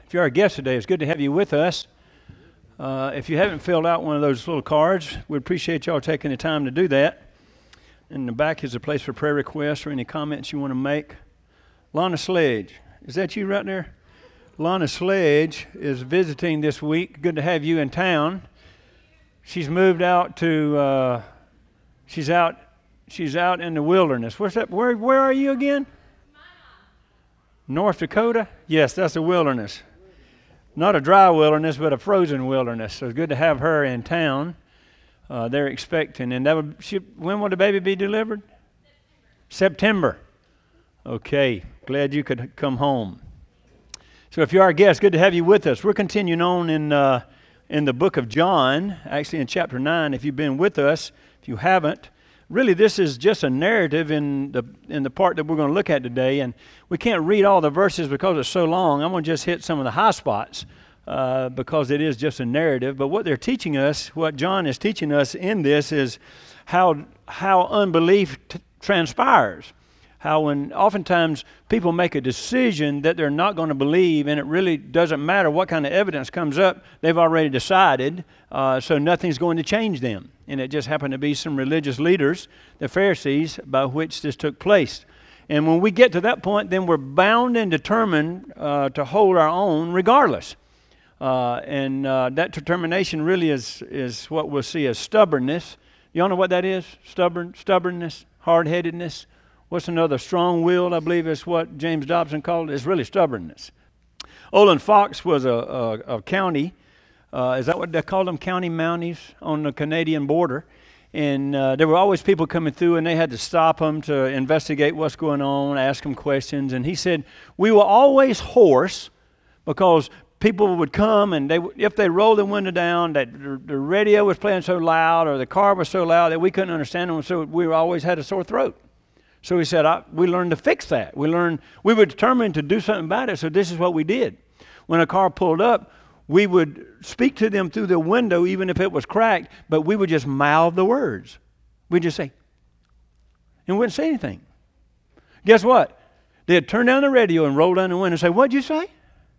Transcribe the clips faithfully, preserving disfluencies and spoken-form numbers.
If you're our guest today, it's good to have you with us. Uh, if you haven't filled out one of those little cards, we'd appreciate y'all taking the time to do that. In the back is a place for prayer requests or any comments you want to make. Lana Sledge, is that you right there? Lana Sledge is visiting this week. Good to have you in town. She's moved out to, uh, she's out, she's out in the wilderness. What's that? Where, where are you again? North Dakota? Yes, that's the wilderness. Not a dry wilderness, but a frozen wilderness. So it's good to have her in town. Uh, they're expecting, and that would, she, when will the baby be delivered? September. September. Okay, glad you could come home. So if you are a guest, good to have you with us. We're continuing on in uh, in the book of John, actually in chapter nine. If you've been with us, if you haven't, really this is just a narrative in the in the part that we're going to look at today. And we can't read all the verses because it's so long. I'm going to just hit some of the high spots uh, because it is just a narrative. But what they're teaching us, what John is teaching us in this is how how unbelief t- transpires. How when oftentimes people make a decision that they're not going to believe, and it really doesn't matter what kind of evidence comes up, they've already decided, uh, so nothing's going to change them. And it just happened to be some religious leaders, the Pharisees, by which this took place. And when we get to that point, then we're bound and determined uh, to hold our own regardless. Uh, and uh, that determination really is, is what we'll see as stubbornness. You all know what that is? Stubborn, stubbornness, hard-headedness. What's another? Strong-willed, I believe is what James Dobson called it. It's really stubbornness. Olin Fox was a, a, a county, uh, is that what they called them? County Mounties on the Canadian border. And uh, there were always people coming through, and they had to stop them to investigate what's going on, ask them questions. And he said, we were always hoarse because people would come, and they, if they rolled the window down, that the radio was playing so loud or the car was so loud that we couldn't understand them, so we always had a sore throat. So he said, I, we learned to fix that. We learned, we were determined to do something about it, so this is what we did. When a car pulled up, we would speak to them through the window, even if it was cracked, but we would just mouth the words. We'd just say, and we wouldn't say anything. Guess what? They'd turn down the radio and roll down the window and say, what'd you say?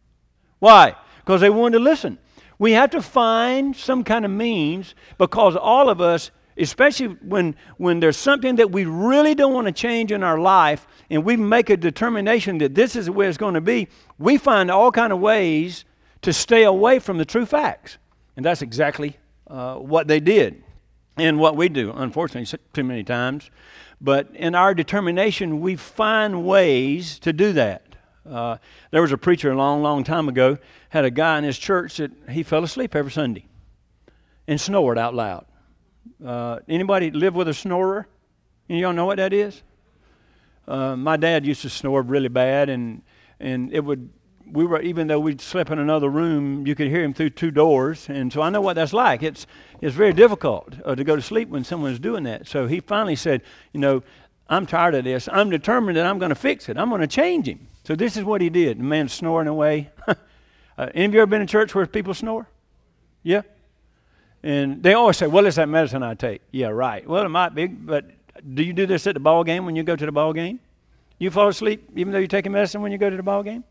Why? Because they wanted to listen. We have to find some kind of means, because all of us, especially when, when there's something that we really don't want to change in our life, and we make a determination that this is the way it's going to be, we find all kind of ways to stay away from the true facts. And that's exactly uh, what they did and what we do, unfortunately, too many times. But in our determination, we find ways to do that. Uh, there was a preacher a long, long time ago, had a guy in his church that he fell asleep every Sunday and snored out loud. Uh, anybody live with a snorer? Y'all know what that is? Uh, my dad used to snore really bad, and and it would. We were even though we slept in another room, you could hear him through two doors, and so I know what that's like. It's it's very difficult uh, to go to sleep when someone's doing that. So he finally said, you know, I'm tired of this. I'm determined that I'm going to fix it. I'm going to change him. So this is what he did. The man's snoring away. uh, any of you ever been in church where people snore? Yeah. And they always say, well, it's that medicine I take. Yeah, right. Well, it might be, but do you do this at the ball game when you go to the ball game? You fall asleep even though you're taking medicine when you go to the ball game?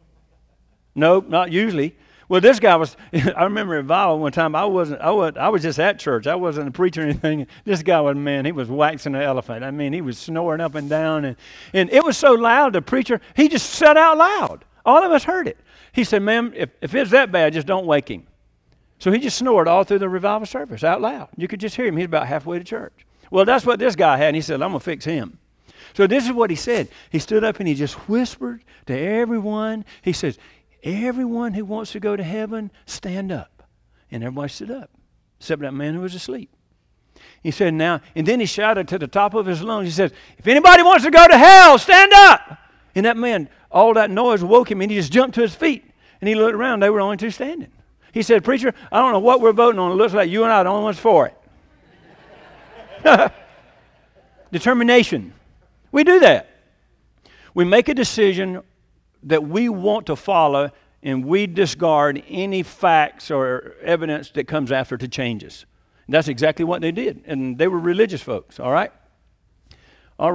No, not usually. Well, this guy was, I remember at Val one time, I wasn't, I was, I was just at church. I wasn't a preacher or anything. This guy was, man, he was waxing an elephant. I mean, he was snoring up and down. And, and it was so loud, the preacher, he just said out loud. All of us heard it. He said, ma'am, if, if it's that bad, just don't wake him. So he just snored all through the revival service out loud. You could just hear him. He's about halfway to church. Well, that's what this guy had, and he said, I'm going to fix him. So this is what he said. He stood up and he just whispered to everyone. He says, everyone who wants to go to heaven, stand up. And everybody stood up, except that man who was asleep. He said, now, and then he shouted to the top of his lungs. He said, if anybody wants to go to hell, stand up. And that man, all that noise woke him, and he just jumped to his feet. And he looked around. They were only two standing. He said, preacher, I don't know what we're voting on. It looks like you and I are the only ones for it. Determination. We do that. We make a decision that we want to follow, and we discard any facts or evidence that comes after to change us. And that's exactly what they did. And they were religious folks, all right? All right.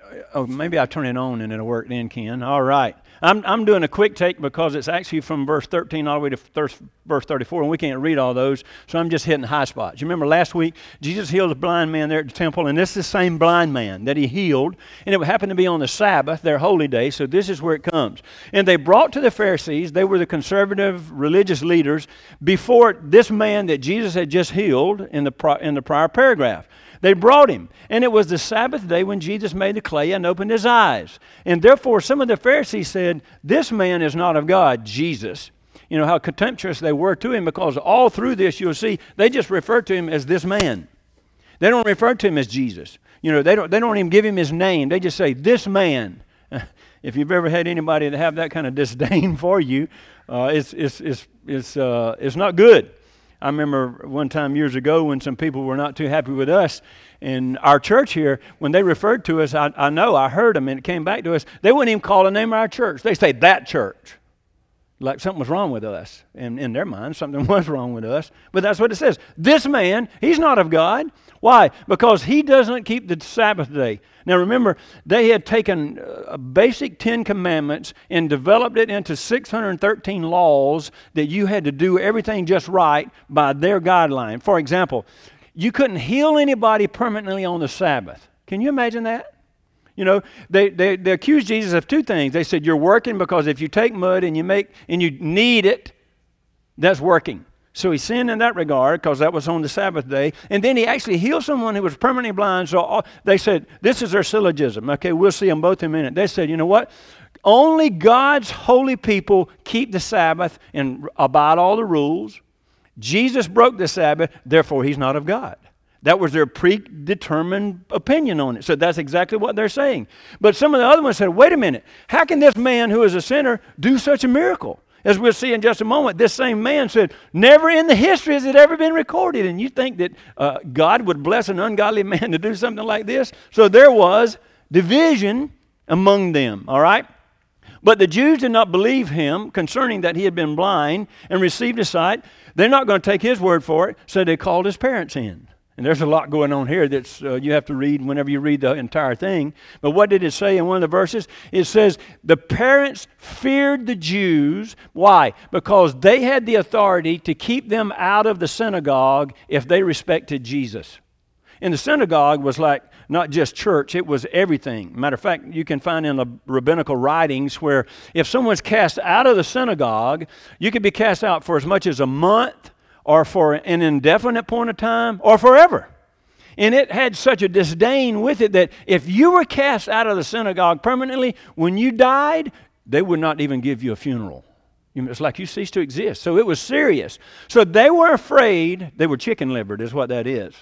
oh, maybe I'll turn it on and it'll work then, Ken. All right. I'm, I'm doing a quick take because it's actually from verse thirteen all the way to verse thirty-four, and we can't read all those, so I'm just hitting high spots. You remember last week, Jesus healed a blind man there at the temple, and this is the same blind man that he healed, and it happened to be on the Sabbath, their holy day, so this is where it comes. And they brought to the Pharisees, they were the conservative religious leaders, before this man that Jesus had just healed in the, pri- in the prior paragraph. They brought him, and it was the Sabbath day when Jesus made the clay and opened his eyes. And therefore, some of the Pharisees said, this man is not of God, Jesus. You know, how contemptuous they were to him, because all through this, you'll see, they just refer to him as this man. They don't refer to him as Jesus. You know, they don't, they don't even give him his name. They just say, this man. If you've ever had anybody that have that kind of disdain for you, uh, it's, it's, it's, it's, uh, it's not good. I remember one time years ago when some people were not too happy with us in our church here, when they referred to us, I, I know, I heard them, and it came back to us, they wouldn't even call the name of our church. They say, that church. Like something was wrong with us. And in their mind, something was wrong with us. But that's what it says. This man, he's not of God. Why? Because he doesn't keep the Sabbath day. Now remember, they had taken a basic Ten Commandments and developed it into six hundred thirteen laws that you had to do everything just right by their guideline. For example, you couldn't heal anybody permanently on the Sabbath. Can you imagine that? You know, they, they, they accused Jesus of two things. They said, you're working because if you take mud and you make and you knead it, that's working. So he sinned in that regard because that was on the Sabbath day. And then he actually healed someone who was permanently blind. So all, they said, this is their syllogism. Okay, we'll see them both in a minute. They said, you know what? Only God's holy people keep the Sabbath and abide all the rules. Jesus broke the Sabbath, therefore he's not of God. That was their predetermined opinion on it. So that's exactly what they're saying. But some of the other ones said, wait a minute, how can this man who is a sinner do such a miracle? As we'll see in just a moment, this same man said, never in the history has it ever been recorded. And you think that uh, God would bless an ungodly man to do something like this? So there was division among them, all right? But the Jews did not believe him concerning that he had been blind and received his sight. They're not going to take his word for it, so they called his parents in. And there's a lot going on here that's uh, you have to read whenever you read the entire thing. But what did it say in one of the verses? It says, the parents feared the Jews. Why? Because they had the authority to keep them out of the synagogue if they respected Jesus. And the synagogue was like not just church, it was everything. Matter of fact, you can find in the rabbinical writings where if someone's cast out of the synagogue, you could be cast out for as much as a month, or for an indefinite point of time, or forever. And it had such a disdain with it that if you were cast out of the synagogue permanently, when you died, they would not even give you a funeral. It's like you ceased to exist. So it was serious. So they were afraid. They were chicken-livered is what that is.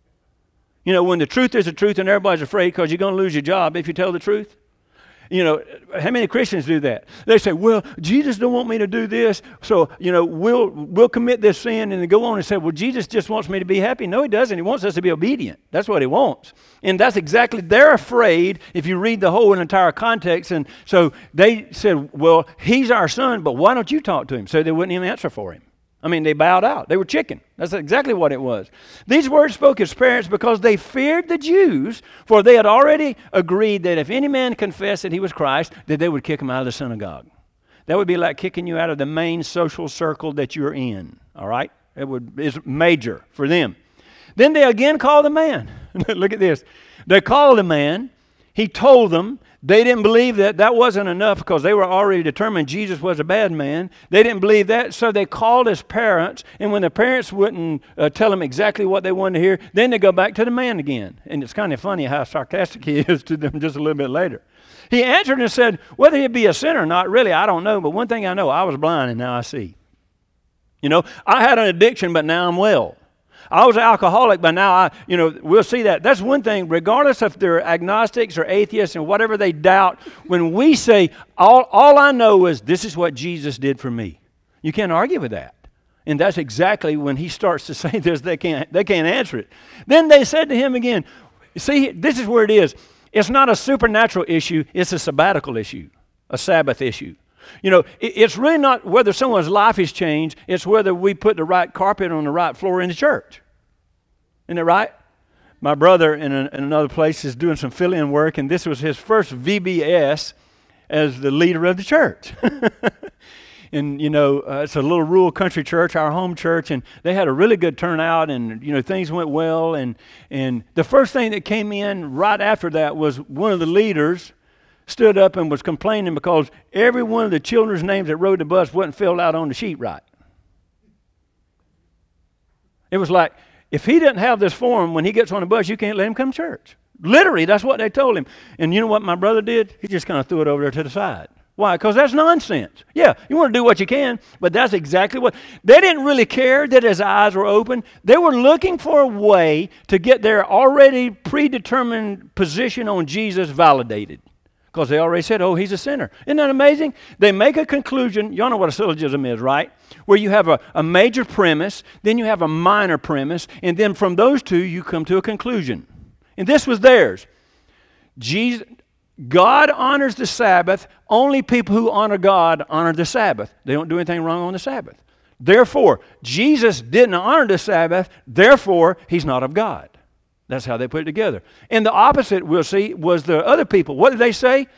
You know, when the truth is the truth and everybody's afraid because you're going to lose your job if you tell the truth. You know, how many Christians do that? They say, well, Jesus don't want me to do this, so, you know, we'll we'll commit this sin, and they go on and say, well, Jesus just wants me to be happy. No, he doesn't. He wants us to be obedient. That's what he wants. And that's exactly, they're afraid if you read the whole and entire context. And so they said, well, he's our son, but why don't you talk to him? So they wouldn't even answer for him. I mean, they bowed out. They were chicken. That's exactly what it was. These words spoke his parents because they feared the Jews, for they had already agreed that if any man confessed that he was Christ, that they would kick him out of the synagogue. That would be like kicking you out of the main social circle that you're in, all right? It would is major for them. Then they again called the man. Look at this. They called the man. He told them. They didn't believe that that wasn't enough because they were already determined Jesus was a bad man. They didn't believe that, so they called his parents, and when the parents wouldn't uh, tell them exactly what they wanted to hear, then they go back to the man again. And it's kind of funny how sarcastic he is to them just a little bit later. He answered and said, whether he be a sinner or not, really, I don't know, but one thing I know, I was blind and now I see. You know, I had an addiction, but now I'm well. I was an alcoholic, but now I, you know, we'll see that. That's one thing, regardless if they're agnostics or atheists and whatever they doubt, when we say, all, all I know is this is what Jesus did for me. You can't argue with that. And that's exactly when he starts to say this, they can't, they can't answer it. Then they said to him again, see, this is where it is. It's not a supernatural issue, it's a sabbatical issue, a Sabbath issue. You know, it's really not whether someone's life has changed, it's whether we put the right carpet on the right floor in the church. Isn't that right? My brother in, a, in another place is doing some fill-in work, and this was his first V B S as the leader of the church. And, you know, uh, it's a little rural country church, our home church, and they had a really good turnout, and, you know, things went well. And, and the first thing that came in right after that was one of the leaders stood up and was complaining because every one of the children's names that rode the bus wasn't filled out on the sheet right. It was like, if he didn't have this form when he gets on the bus, you can't let him come to church. Literally, that's what they told him. And you know what my brother did? He just kind of threw it over there to the side. Why? Because that's nonsense. Yeah, you want to do what you can, but that's exactly what... They didn't really care that his eyes were open. They were looking for a way to get their already predetermined position on Jesus validated. Because they already said, oh, he's a sinner. Isn't that amazing? They make a conclusion. Y'all know what a syllogism is, right? Where you have a, a major premise, then you have a minor premise, and then from those two you come to a conclusion. And this was theirs. Jesus... God honors the Sabbath. Only people who honor God honor the Sabbath. They don't do anything wrong on the Sabbath. Therefore, Jesus didn't honor the Sabbath. Therefore, he's not of God. That's how they put it together. And the opposite, we'll see, was the other people. What did they say?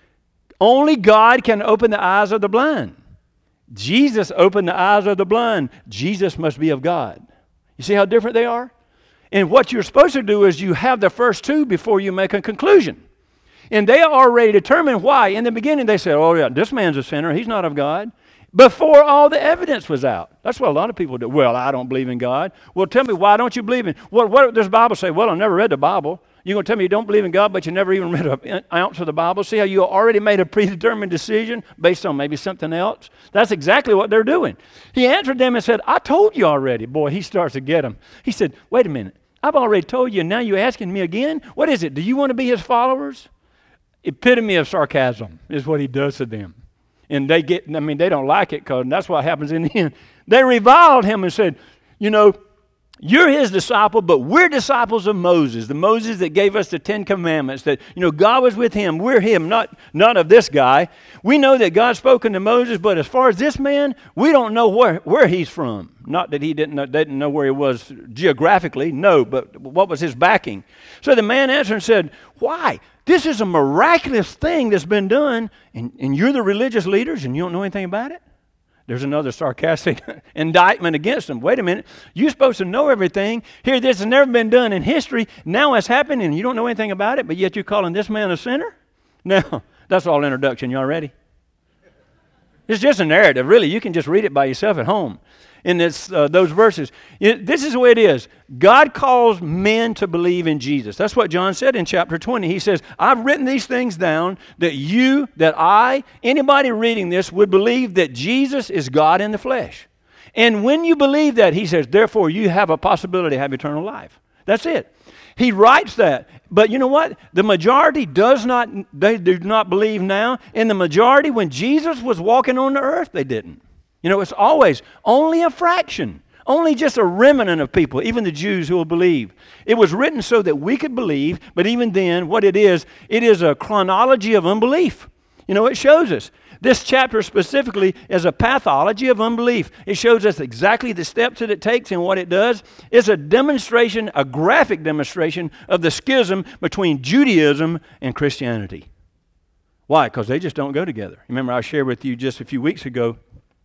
Only God can open the eyes of the blind. Jesus opened the eyes of the blind. Jesus must be of God. You see how different they are? And what you're supposed to do is you have the first two before you make a conclusion. And they already determined why. In the beginning, they said, oh, yeah, this man's a sinner. He's not of God. Before all the evidence was out. That's what a lot of people do. Well, I don't believe in God. Well, tell me, why don't you believe in... What, what does the Bible say? Well, I've never read the Bible. You're going to tell me you don't believe in God, but you never even read an ounce of the Bible? See how you already made a predetermined decision based on maybe something else? That's exactly what they're doing. He answered them and said, I told you already. Boy, he starts to get them. He said, wait a minute. I've already told you, and now you're asking me again? What is it? Do you want to be his followers? Epitome of sarcasm is what he does to them. And they get, I mean, they don't like it because that's what happens in the end. They reviled him and said, you know, you're his disciple, but we're disciples of Moses, the Moses that gave us the Ten Commandments, that, you know, God was with him. We're him, not, not of this guy. We know that God's spoken to Moses, but as far as this man, we don't know where, where he's from. Not that he didn't know, they didn't know where he was geographically, no, but what was his backing. So the man answered and said, why? This is a miraculous thing that's been done, and, and you're the religious leaders and you don't know anything about it? There's another sarcastic indictment against them. Wait a minute. You're supposed to know everything. Here, this has never been done in history. Now it's happened and you don't know anything about it, but yet you're calling this man a sinner? No, that's all introduction. Y'all ready? It's just a narrative. Really, you can just read it by yourself at home. In this, uh, those verses. It, this is the way it is. God calls men to believe in Jesus. That's what John said in chapter twenty. He says, I've written these things down that you, that I, anybody reading this would believe that Jesus is God in the flesh. And when you believe that, he says, therefore you have a possibility to have eternal life. That's it. He writes that. But you know what? The majority does not, they do not believe now. And the majority, when Jesus was walking on the earth, they didn't. You know, it's always only a fraction, only just a remnant of people, even the Jews who will believe. It was written so that we could believe, but even then, what it is, it is a chronology of unbelief. You know, it shows us. This chapter specifically is a pathology of unbelief. It shows us exactly the steps that it takes and what it does. It's a demonstration, a graphic demonstration of the schism between Judaism and Christianity. Why? Because they just don't go together. Remember, I shared with you just a few weeks ago,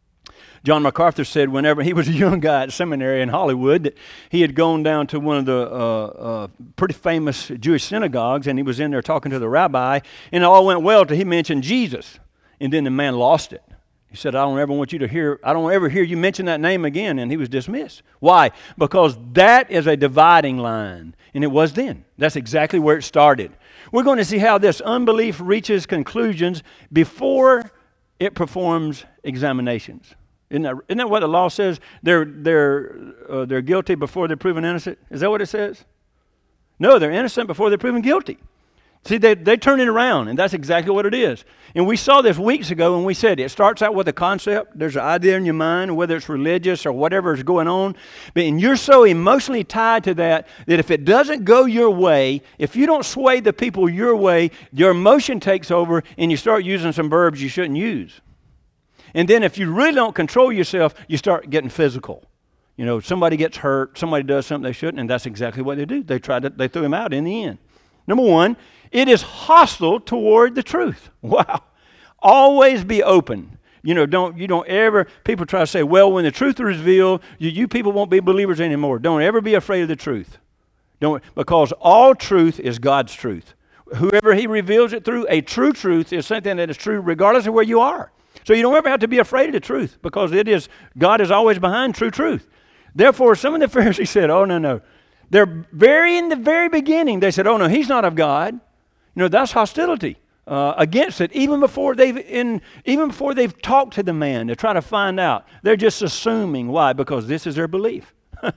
John MacArthur said whenever he was a young guy at seminary in Hollywood that he had gone down to one of the uh, uh, pretty famous Jewish synagogues, and he was in there talking to the rabbi, and it all went well till he mentioned Jesus. And then the man lost it. He said, I don't ever want you to hear, I don't ever hear you mention that name again. And he was dismissed. Why? Because that is a dividing line. And it was then. That's exactly where it started. We're going to see how this unbelief reaches conclusions before it performs examinations. Isn't that, isn't that what the law says? They're, they're, uh, they're guilty before they're proven innocent? Is that what it says? No, they're innocent before they're proven guilty. See, they, they turn it around, and that's exactly what it is. And we saw this weeks ago when we said it. It starts out with a concept. There's an idea in your mind, whether it's religious or whatever is going on. But and you're so emotionally tied to that that if it doesn't go your way, if you don't sway the people your way, your emotion takes over, and you start using some verbs you shouldn't use. And then if you really don't control yourself, you start getting physical. You know, somebody gets hurt, somebody does something they shouldn't, and that's exactly what they do. They tried to, they threw him out in the end. Number one, it is hostile toward the truth. Wow. Always be open. You know, don't you don't ever, people try to say, well, when the truth is revealed, you, you people won't be believers anymore. Don't ever be afraid of the truth. Don't, because all truth is God's truth. Whoever he reveals it through, a true truth is something that is true regardless of where you are. So you don't ever have to be afraid of the truth, because it is, God is always behind true truth. Therefore, some of the Pharisees said, oh, no, no. They're very, in the very beginning, they said, oh, no, he's not of God. You know, that's hostility uh, against it. Even before they've in, even before they've talked to the man to try to find out. They're just assuming. Why? Because this is their belief.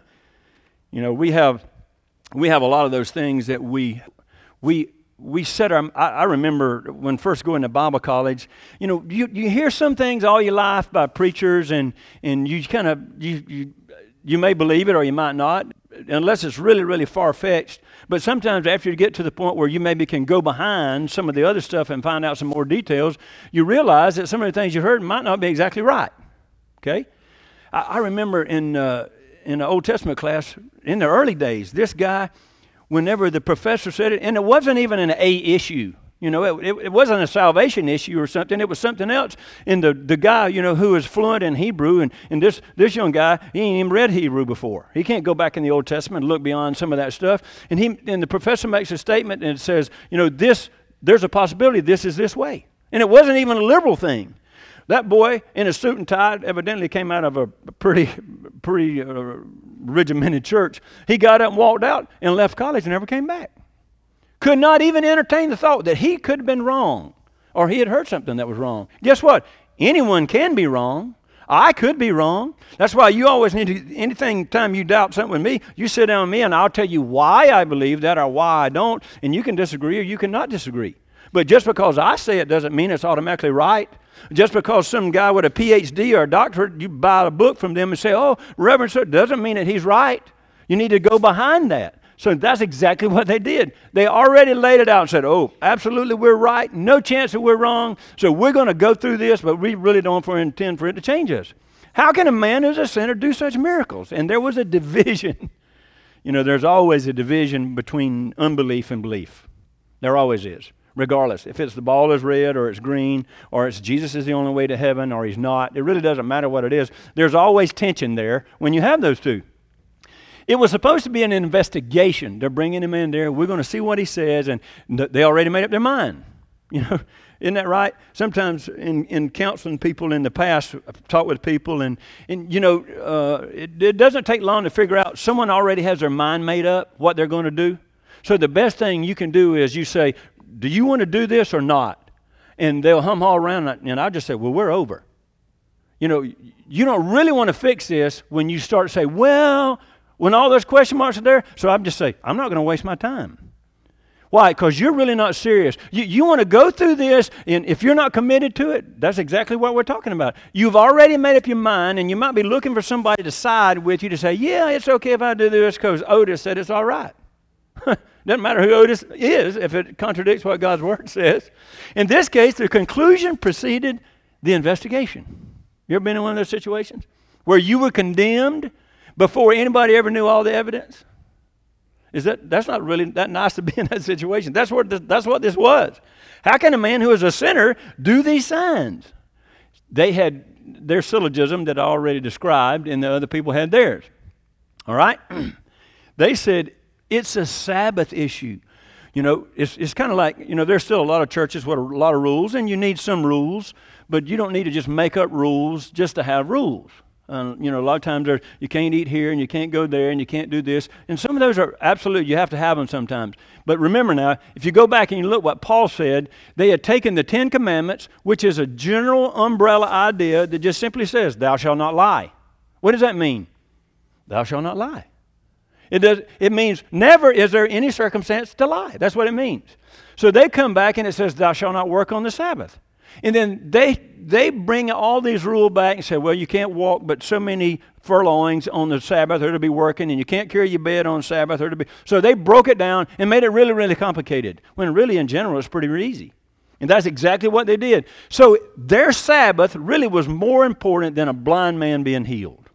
You know, we have, we have a lot of those things that we, we, we set our, I, I remember when first going to Bible college, you know, you, you hear some things all your life by preachers, and, and you kind of, you, you, you may believe it or you might not, unless it's really, really far-fetched. But sometimes after you get to the point where you maybe can go behind some of the other stuff and find out some more details, you realize that some of the things you heard might not be exactly right. Okay? I, I remember in, uh, in the Old Testament class, in the early days, this guy, whenever the professor said it, and it wasn't even an A issue. You know, it, it, it wasn't a salvation issue or something. It was something else. And the, the guy, you know, who is fluent in Hebrew, and, and this, this young guy, he ain't even read Hebrew before. He can't go back in the Old Testament and look beyond some of that stuff. And he and the professor makes a statement, and it says, you know, this, there's a possibility this is this way. And it wasn't even a liberal thing. That boy in a suit and tie evidently came out of a pretty, pretty uh, regimented church. He got up and walked out and left college and never came back. Could not even entertain the thought that he could have been wrong, or he had heard something that was wrong. Guess what? Anyone can be wrong. I could be wrong. That's why you always need to, anything time you doubt something with me, you sit down with me and I'll tell you why I believe that or why I don't, and you can disagree or you cannot disagree. But just because I say it doesn't mean it's automatically right. Just because some guy with a P H D or a doctorate, you buy a book from them and say, oh, Reverend, so it doesn't mean that he's right. You need to go behind that. So that's exactly what they did. They already laid it out and said, oh, absolutely we're right. No chance that we're wrong. So we're going to go through this, but we really don't intend for it to change us. How can a man who's a sinner do such miracles? And there was a division. You know, there's always a division between unbelief and belief. There always is. Regardless, if it's the ball is red or it's green or it's Jesus is the only way to heaven or he's not, it really doesn't matter what it is. There's always tension there when you have those two. It was supposed to be an investigation. They're bringing him in there. We're going to see what he says, and they already made up their mind. You know, isn't that right? Sometimes in, in counseling people in the past, I've talked with people, and, and you know, uh, it, it doesn't take long to figure out. Someone already has their mind made up what they're going to do. So the best thing you can do is you say, do you want to do this or not? And they'll hum all around, and I'll just say, well, we're over. You know, you don't really want to fix this when you start to say, well, when all those question marks are there. So I'm just say, I'm not going to waste my time. Why? Because you're really not serious. You, you want to go through this, and if you're not committed to it, that's exactly what we're talking about. You've already made up your mind, and you might be looking for somebody to side with you to say, yeah, it's okay if I do this because Otis said it's all right. Doesn't matter who Otis is if it contradicts what God's Word says. In this case, the conclusion preceded the investigation. You ever been in one of those situations where you were condemned before anybody ever knew all the evidence? Is that that's not really that nice to be in that situation? That's what this, that's what this was. How can a man who is a sinner do these signs? They had their syllogism that I already described, and the other people had theirs. All right? They said it's a Sabbath issue. You know, it's it's kind of like, you know, there's still a lot of churches with a lot of rules, and you need some rules, but you don't need to just make up rules just to have rules. Uh, you know, a lot of times there, you can't eat here, and you can't go there, and you can't do this. And some of those are absolute, you have to have them sometimes. But remember now, if you go back and you look what Paul said, they had taken the Ten Commandments, which is a general umbrella idea that just simply says, thou shalt not lie. What does that mean? Thou shalt not lie. It does. It means never is there any circumstance to lie. That's what it means. So they come back and it says, thou shalt not work on the Sabbath. And then they they bring all these rules back and say, well, you can't walk but so many furlongs on the Sabbath or to be working, and you can't carry your bed on Sabbath or to be. So they broke it down and made it really, really complicated, when really in general it's pretty easy. And that's exactly what they did. So their Sabbath really was more important than a blind man being healed.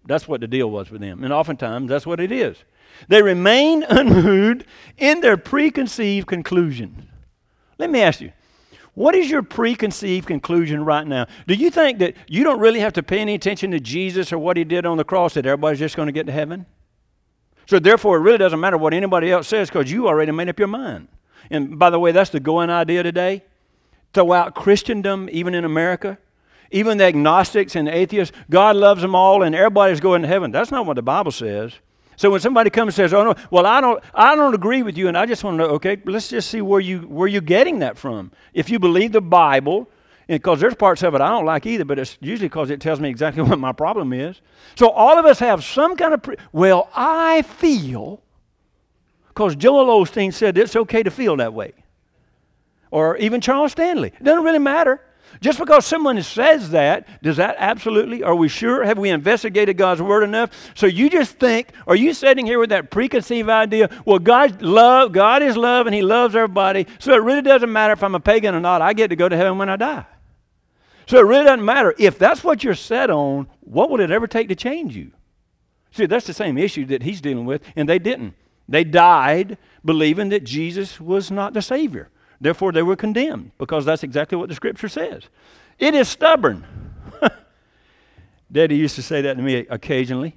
That's what the deal was with them. And oftentimes, that's what it is. They remain unmoved in their preconceived conclusions. Let me ask you, what is your preconceived conclusion right now? Do you think that you don't really have to pay any attention to Jesus or what he did on the cross, that everybody's just going to get to heaven? So therefore, it really doesn't matter what anybody else says because you already made up your mind. And by the way, that's the going idea today. Throughout Christendom, even in America, even the agnostics and the atheists, God loves them all and everybody's going to heaven. That's not what the Bible says. So when somebody comes and says, oh no, well I don't I don't agree with you, and I just want to know, okay, let's just see where you where you're getting that from. If you believe the Bible, because there's parts of it I don't like either, but it's usually because it tells me exactly what my problem is. So all of us have some kind of, pre- well, I feel, because Joel Osteen said it's okay to feel that way. Or even Charles Stanley. It doesn't really matter. Just because someone says that, does that absolutely, are we sure? Have we investigated God's Word enough? So you just think, are you sitting here with that preconceived idea, well, God, love, God is love and He loves everybody, so it really doesn't matter if I'm a pagan or not, I get to go to heaven when I die. So it really doesn't matter. If that's what you're set on, what would it ever take to change you? See, that's the same issue that he's dealing with, and they didn't. They died believing that Jesus was not the Savior. Therefore, they were condemned because that's exactly what the Scripture says. It is stubborn. Daddy used to say that to me occasionally.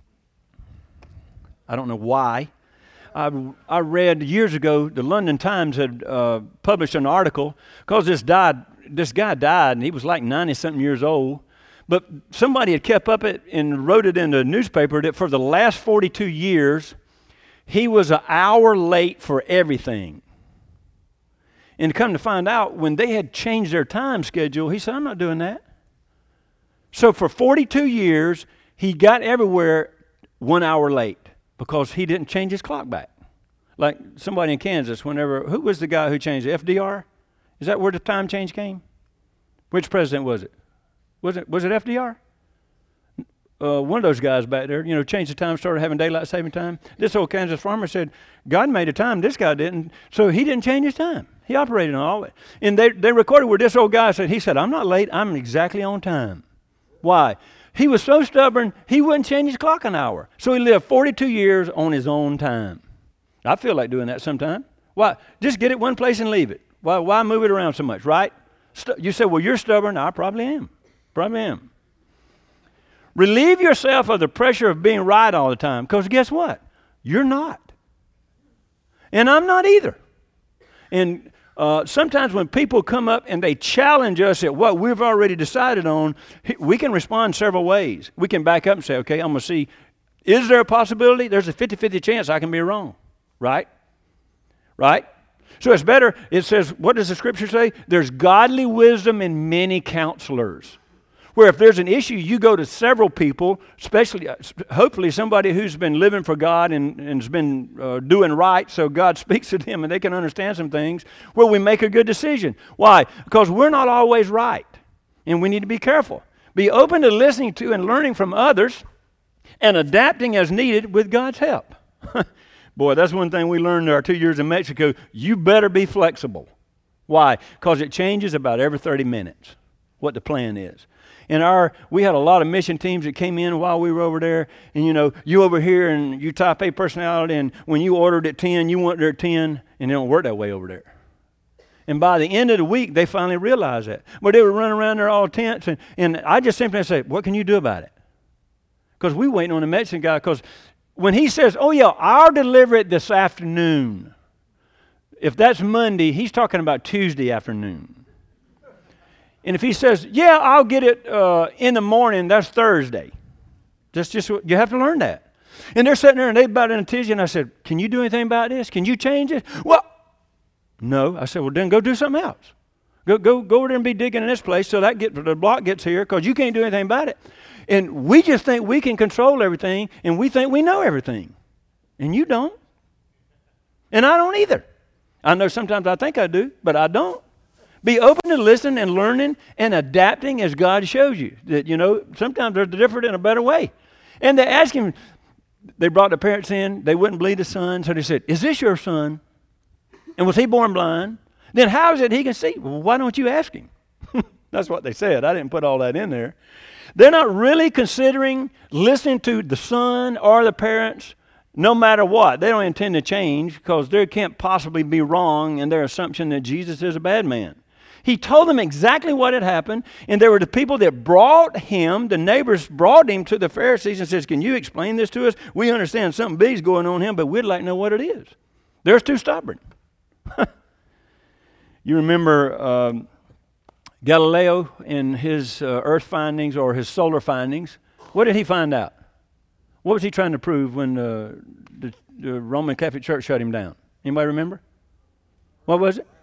I don't know why. I, I read years ago, the London Times had uh, published an article because this died. This guy died, and he was like ninety-something years old. But somebody had kept up it and wrote it in the newspaper that for the last forty-two years, he was an hour late for everything. And come to find out, when they had changed their time schedule, he said, I'm not doing that. So for forty-two years, he got everywhere one hour late because he didn't change his clock back. Like somebody in Kansas, whenever, who was the guy who changed it? F D R? Is that where the time change came? Which president was it? Was it, was it F D R? Uh, one of those guys back there, you know, changed the time, started having daylight saving time. This old Kansas farmer said, God made a time, this guy didn't, so he didn't change his time. He operated on all of it. And they, they recorded where this old guy said, he said, I'm not late, I'm exactly on time. Why? He was so stubborn, he wouldn't change his clock an hour. So he lived forty-two years on his own time. I feel like doing that sometime. Why? Just get it one place and leave it. Why, why move it around so much, right? St- you say, well, you're stubborn. I probably am. Probably am. Relieve yourself of the pressure of being right all the time, because guess what? You're not. And I'm not either. And uh, sometimes when people come up and they challenge us at what we've already decided on, we can respond several ways. We can back up and say, okay, I'm going to see, is there a possibility? There's a fifty-fifty chance I can be wrong, right? Right? So it's better, it says, what does the Scripture say? There's godly wisdom in many counselors. Where if there's an issue, you go to several people, especially, hopefully somebody who's been living for God and, and has been uh, doing right, so God speaks to them and they can understand some things, where we make a good decision. Why? Because we're not always right, and we need to be careful. Be open to listening to and learning from others and adapting as needed with God's help. Boy, that's one thing we learned in our two years in Mexico. You better be flexible. Why? Because it changes about every thirty minutes, what the plan is. In our, we had a lot of mission teams that came in while we were over there, and you know, you over here and you type A personality, and when you ordered at ten, you went there at ten, and it don't work that way over there. And by the end of the week, they finally realized that. But they were running around there all tense, and, and I just simply said, what can you do about it? Because we waiting on the Mexican guy, because when he says, oh yeah, I'll deliver it this afternoon, if that's Monday, he's talking about Tuesday afternoon. And if he says, yeah, I'll get it uh, in the morning, that's Thursday. That's just, you have to learn that. And they're sitting there and they about in a tizzy, and I said, can you do anything about this? Can you change it? Well, no. I said, well, then go do something else. Go go, go over there and be digging in this place so that get, the block gets here, because you can't do anything about it. And we just think we can control everything, and we think we know everything. And you don't. And I don't either. I know sometimes I think I do, but I don't. Be open to listening and learning and adapting as God shows you. That, you know, sometimes they're different in a better way. And they asked him, they brought the parents in, they wouldn't believe the son, so they said, is this your son? And was he born blind? Then how is it he can see? Well, why don't you ask him? That's what they said. I didn't put all that in there. They're not really considering listening to the son or the parents no matter what. They don't intend to change because they can't possibly be wrong in their assumption that Jesus is a bad man. He told them exactly what had happened, and there were the people that brought him, the neighbors brought him to the Pharisees and says, can you explain this to us? We understand something big's going on here, but we'd like to know what it is. They're too stubborn. You remember um, Galileo in his uh, earth findings or his solar findings. What did he find out? What was he trying to prove when uh, the, the Roman Catholic Church shut him down? Anybody remember? What was it?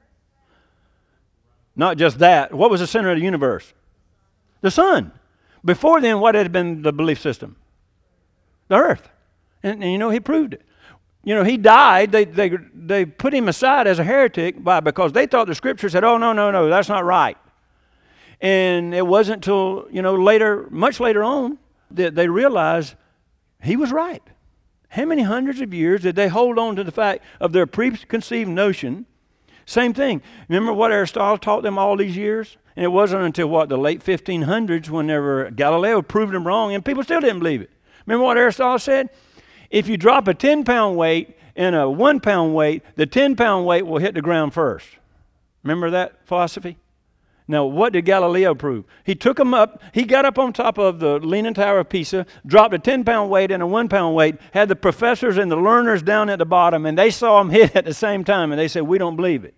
Not just that. What was the center of the universe? The sun. Before then, what had been the belief system? The earth. And, and you know, he proved it. You know, he died. They, they, they put him aside as a heretic by, because they thought the scripture said, oh, no, no, no, that's not right. And it wasn't until, you know, later, much later on, that they realized he was right. How many hundreds of years did they hold on to the fact of their preconceived notion? Same thing. Remember what Aristotle taught them all these years? And it wasn't until, what, the late fifteen hundreds whenever Galileo proved them wrong, and people still didn't believe it. Remember what Aristotle said? If you drop a ten-pound weight and a one-pound weight, the ten-pound weight will hit the ground first. Remember that philosophy? Now, what did Galileo prove? He took them up, he got up on top of the Leaning Tower of Pisa, dropped a ten-pound weight and a one-pound weight, had the professors and the learners down at the bottom, and they saw him hit at the same time, and they said, we don't believe it.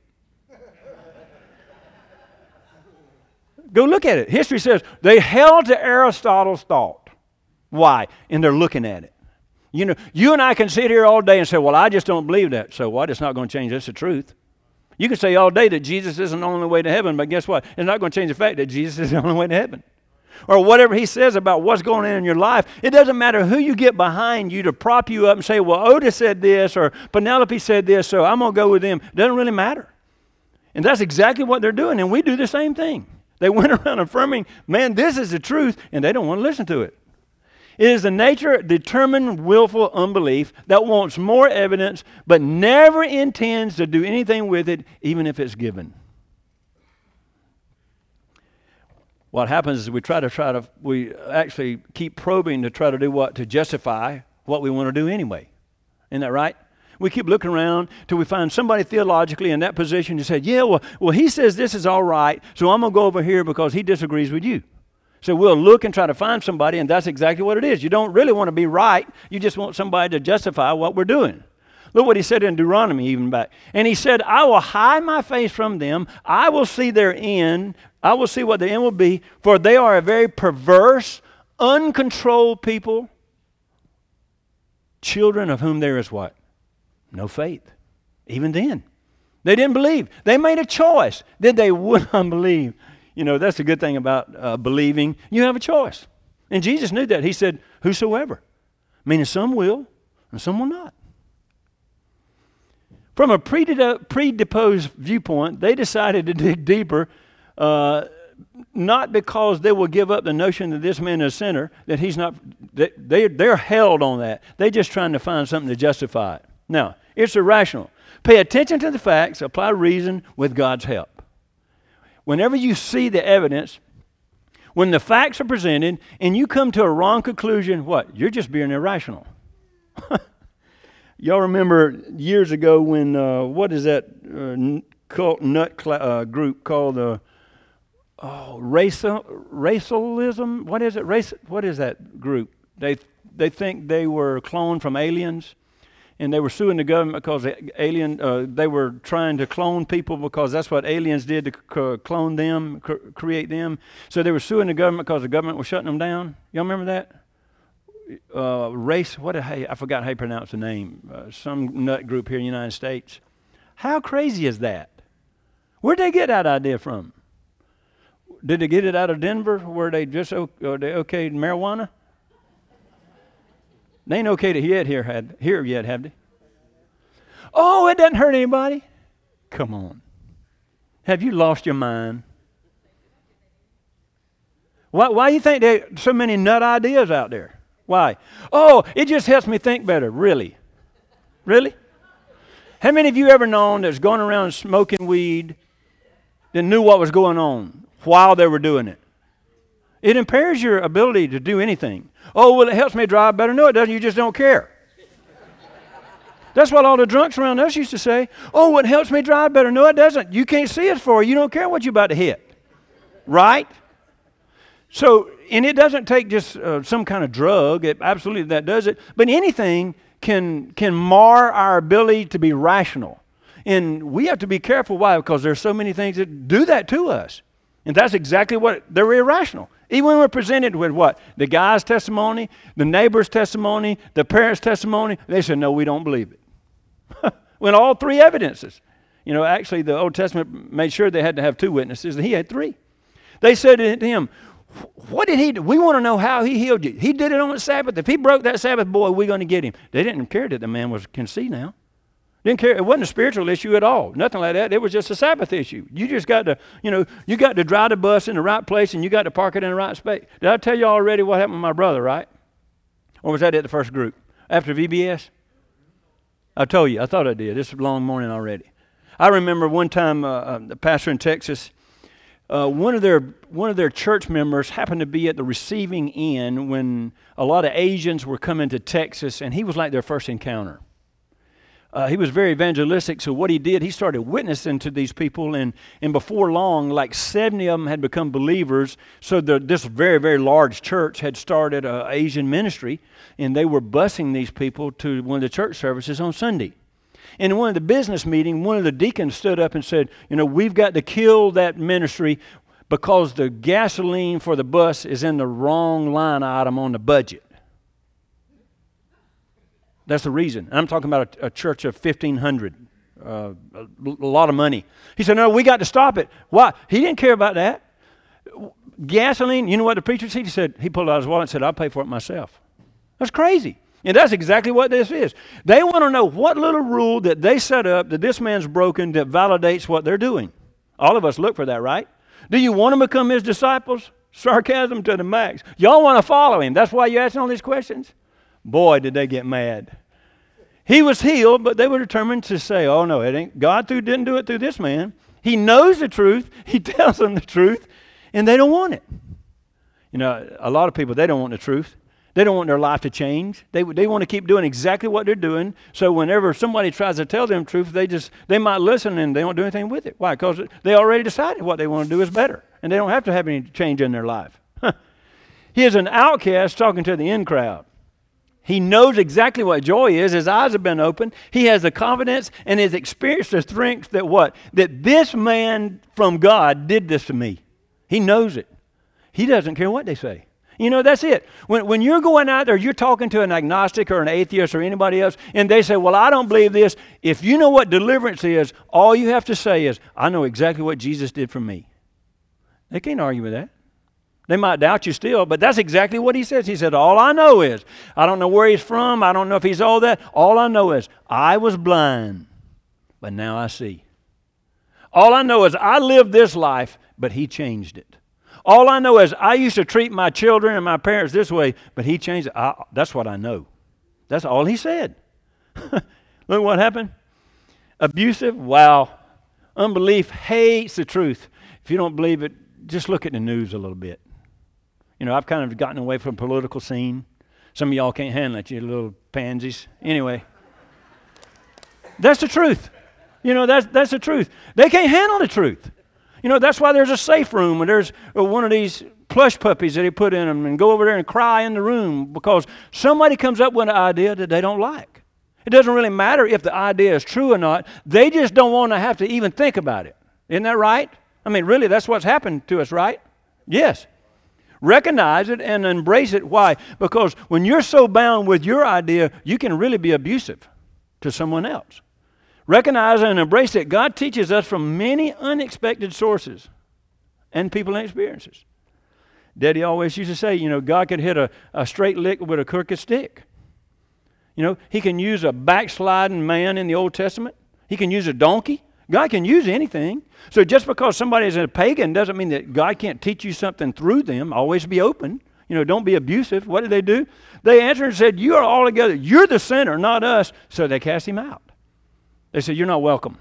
Go look at it. History says they held to Aristotle's thought. Why? And they're looking at it. You know, you and I can sit here all day and say, well, I just don't believe that. So what? It's not going to change. That's the truth. You can say all day that Jesus isn't the only way to heaven, but guess what? It's not going to change the fact that Jesus is the only way to heaven. Or whatever he says about what's going on in your life. It doesn't matter who you get behind you to prop you up and say, well, Otis said this or Penelope said this, so I'm going to go with them. It doesn't really matter. And that's exactly what they're doing, and we do the same thing. They went around affirming, man, this is the truth, and they don't want to listen to it. It is the nature, determined, willful unbelief that wants more evidence, but never intends to do anything with it, even if it's given. What happens is we try to try to, we actually keep probing to try to do what? To justify what we want to do anyway. Isn't that right? We keep looking around till we find somebody theologically in that position who said, yeah, well, well, he says this is all right, so I'm going to go over here because he disagrees with you. So we'll look and try to find somebody, and that's exactly what it is. You don't really want to be right. You just want somebody to justify what we're doing. Look what he said in Deuteronomy even back. And he said, I will hide my face from them. I will see their end. I will see what the end will be. For they are a very perverse, uncontrolled people, children of whom there is what? No faith. Even then. They didn't believe. They made a choice. Then they would not believe. You know, that's the good thing about uh, believing. You have a choice. And Jesus knew that. He said, whosoever. Meaning some will and some will not. From a predisposed viewpoint, they decided to dig deeper, uh, not because they will give up the notion that this man is a sinner, that he's not, they, they, they're held on that. They're just trying to find something to justify it. Now, it's irrational. Pay attention to the facts, apply reason with God's help. Whenever you see the evidence, when the facts are presented and you come to a wrong conclusion, what? You're just being irrational. Y'all remember years ago when, uh, what is that uh, cult nut cl- uh, group called the uh, oh, racial, racialism? What is it? Race, what is that group? They they think they were cloned from aliens. And they were suing the government because the alien, uh, they were trying to clone people because that's what aliens did to c- clone them, c- create them. So they were suing the government because the government was shutting them down. Y'all remember that? Uh, race, what? Hey, I forgot how you pronounce the name. Uh, some nut group here in the United States. How crazy is that? Where'd they get that idea from? Did they get it out of Denver where they just o- uh, they okayed marijuana? They ain't okay to yet here, had, here yet, have they? Oh, it doesn't hurt anybody. Come on. Have you lost your mind? Why, why do you think there are so many nut ideas out there? Why? Oh, it just helps me think better. Really? Really? How many of you ever known that's going around smoking weed that knew what was going on? while they were doing it. It impairs your ability to do anything. Oh, well, it helps me drive better. No, it doesn't. You just don't care. That's what all the drunks around us used to say. Oh, well, it helps me drive better. No, it doesn't. You can't see it for you. You don't care what you're about to hit. Right? So, and it doesn't take just uh, some kind of drug. It, absolutely, that does it. But anything can can mar our ability to be rational. And we have to be careful. Why? Because there's so many things that do that to us. And that's exactly what, they're irrational. Even when we're presented with what? The guy's testimony, the neighbor's testimony, the parent's testimony, they say, no, we don't believe it. When all three evidences. You know, actually the Old Testament made sure they had to have two witnesses, and he had three. They said to him, what did he do? We want to know how he healed you. He did it on the Sabbath. If he broke that Sabbath, boy, we're going to get him. They didn't care that the man was can see now. Didn't care. It wasn't a spiritual issue at all. Nothing like that. It was just a Sabbath issue. You just got to, you know, you got to drive the bus in the right place, and you got to park it in the right space. Did I tell you already what happened with my brother, right? Or was that at the first group? After V B S? I told you. I thought I did. This is a long morning already. I remember one time uh, uh, the pastor in Texas, uh, one of their one of their church members happened to be at the receiving end when a lot of Asians were coming to Texas, and he was like their first encounter. Uh, he was very evangelistic, so what he did, he started witnessing to these people, and, and before long, like seventy of them had become believers. So the, this very, very large church had started an Asian ministry, and they were busing these people to one of the church services on Sunday. And in one of the business meetings, one of the deacons stood up and said, you know, we've got to kill that ministry because the gasoline for the bus is in the wrong line item on the budget. That's the reason. I'm talking about a, a church of fifteen hundred, uh, a, a lot of money. He said, no, we got to stop it. Why? He didn't care about that. Gasoline, you know what the preacher said? He said, he pulled out his wallet and said, I'll pay for it myself. That's crazy. And that's exactly what this is. They want to know what little rule that they set up that this man's broken that validates what they're doing. All of us look for that, right? Do you want to become his disciples? Sarcasm to the max. Y'all want to follow him. That's why you're asking all these questions? Boy, did they get mad. He was healed, but they were determined to say, oh, no, it ain't. God through, didn't do it through this man. He knows the truth. He tells them the truth, and they don't want it. You know, a lot of people, they don't want the truth. They don't want their life to change. They, they want to keep doing exactly what they're doing. So whenever somebody tries to tell them the truth, they just they might listen, and they don't do anything with it. Why? Because they already decided what they want to do is better, and they don't have to have any change in their life. He is an outcast talking to the in crowd. He knows exactly what joy is. His eyes have been opened. He has the confidence and has experienced the strength that what? That this man from God did this to me. He knows it. He doesn't care what they say. You know, that's it. When, when you're going out there, you're talking to an agnostic or an atheist or anybody else, and they say, well, I don't believe this. If you know what deliverance is, all you have to say is, I know exactly what Jesus did for me. They can't argue with that. They might doubt you still, but that's exactly what he says. He said, all I know is, I don't know where he's from. I don't know if he's all that. All I know is, I was blind, but now I see. All I know is, I lived this life, but he changed it. All I know is, I used to treat my children and my parents this way, but he changed it. I, that's what I know. That's all he said. Look what happened. Abusive, wow. Unbelief hates the truth. If you don't believe it, just look at the news a little bit. You know, I've kind of gotten away from the political scene. Some of y'all can't handle it, you little pansies. Anyway, that's the truth. You know, that's that's the truth. They can't handle the truth. You know, that's why there's a safe room, and there's one of these plush puppies that he put in them, and go over there and cry in the room because somebody comes up with an idea that they don't like. It doesn't really matter if the idea is true or not. They just don't want to have to even think about it. Isn't that right? I mean, really, that's what's happened to us, right? Yes. Recognize it and embrace it. Why? Because when you're so bound with your idea, you can really be abusive to someone else. Recognize and embrace it. God teaches us from many unexpected sources and people and experiences. Daddy always used to say, you know, God could hit a, a straight lick with a crooked stick. You know, he can use a backsliding man in the Old Testament. He can use a donkey. God can use anything. So just because somebody is a pagan doesn't mean that God can't teach you something through them. Always be open. You know, don't be abusive. What did they do? They answered and said, you are all together. You're the sinner, not us. So they cast him out. They said, you're not welcome.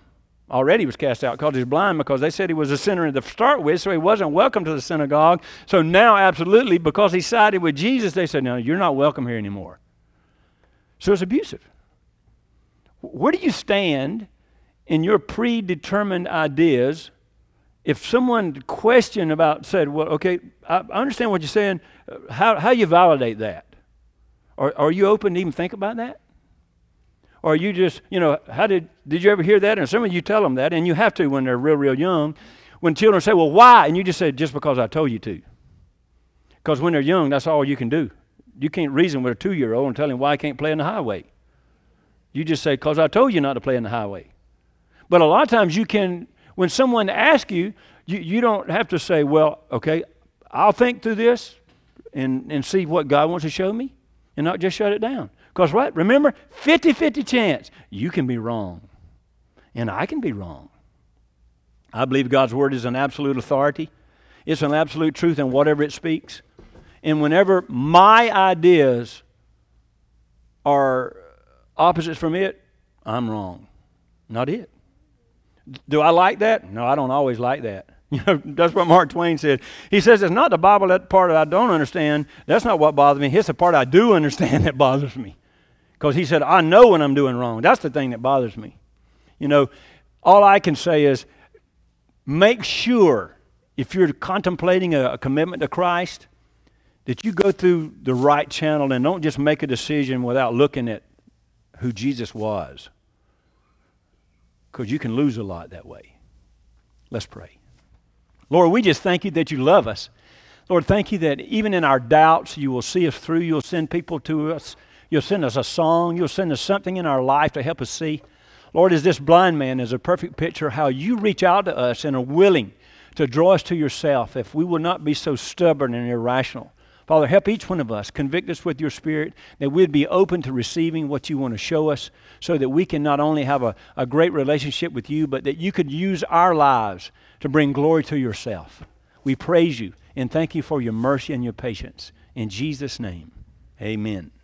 already was cast out because he's blind, because they said he was a sinner to start with, so he wasn't welcome to the synagogue. So now, absolutely, because he sided with Jesus, they said, no, you're not welcome here anymore. So it's abusive. Where do you stand in your predetermined ideas? If someone questioned about, said, well, okay, I understand what you're saying, how how you validate that? Or are you open to even think about that? Or are you just, you know, how did, did you ever hear that? And some of you tell them that, and you have to when they're real, real young. When children say, well, why? And you just say, just because I told you to. Because when they're young, that's all you can do. You can't reason with a two-year-old and tell him why he can't play in the highway. You just say, because I told you not to play in the highway. But a lot of times you can, when someone asks you, you, you don't have to say, well, okay, I'll think through this and, and see what God wants to show me, and not just shut it down. Because what? Remember, fifty-fifty chance. You can be wrong. And I can be wrong. I believe God's Word is an absolute authority. It's an absolute truth in whatever it speaks. And whenever my ideas are opposites from it, I'm wrong. Not it. Do I like that? No, I don't always like that. You know, that's what Mark Twain said. He says it's not the Bible, that part that I don't understand. That's not what bothers me. It's the part I do understand that bothers me. Because he said, I know when I'm doing wrong. That's the thing that bothers me. You know, all I can say is make sure, if you're contemplating a, a commitment to Christ, that you go through the right channel and don't just make a decision without looking at who Jesus was. Because you can lose a lot that way. Let's pray. Lord, we just thank you that you love us. Lord, thank you that even in our doubts, you will see us through. You'll send people to us. You'll send us a song. You'll send us something in our life to help us see. Lord, as this blind man is a perfect picture of how you reach out to us and are willing to draw us to yourself if we will not be so stubborn and irrational. Father, help each one of us. Convict us with your Spirit, that we'd be open to receiving what you want to show us, so that we can not only have a, a great relationship with you, but that you could use our lives to bring glory to yourself. We praise you and thank you for your mercy and your patience. In Jesus' name, amen.